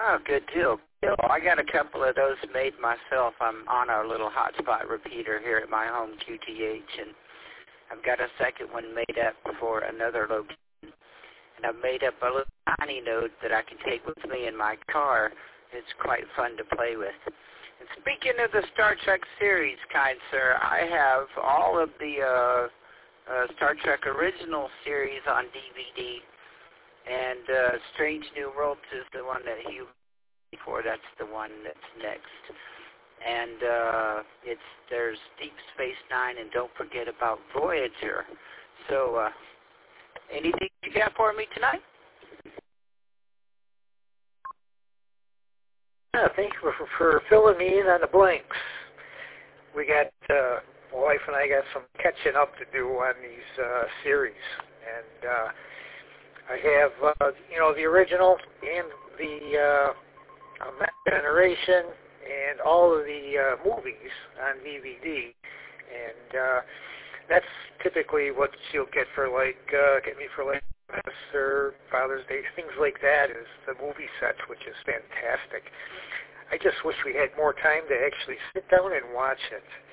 Oh, good deal. I got a couple of those made myself. I'm on a little hotspot repeater here at my home QTH, and I've got a second one made up for another location. And I've made up a little tiny node that I can take with me in my car. It's quite fun to play with. And speaking of the Star Trek series, kind sir, I have all of the Star Trek original series on DVD. And Strange New Worlds is the one that you before. That's the one that's next. And there's Deep Space Nine, and don't forget about Voyager. So, anything you got for me tonight? Yeah, thank you for filling me in on the blanks. We got, my wife and I got some catching up to do on these series. And I have, the original and the Next Generation and all of the movies on DVD. And that's typically what you'll get for, get me for, Christmas or Father's Day, things like that, is the movie sets, which is fantastic. I just wish we had more time to actually sit down and watch it.